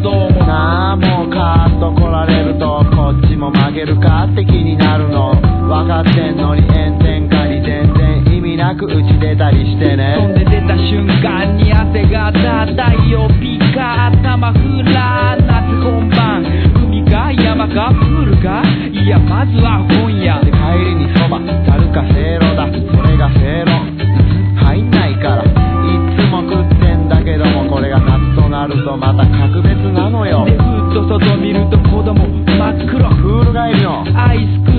どうもなあもうカーッと来られるとこっちも曲げるかって気になるの分かってんのに炎天下に全然意味なく打ち出たりしてね。 飛んで出た瞬間に汗がた太陽ピカ頭フラ夏本番海か山かプールかいやまずは本屋で帰りにそばざるかせいろだそれがせいろ入んないからいつも食ってんだけどもこれが夏となるとまた格別なのよ。 でふっと外見ると子供真っ黒プール帰りのアイスク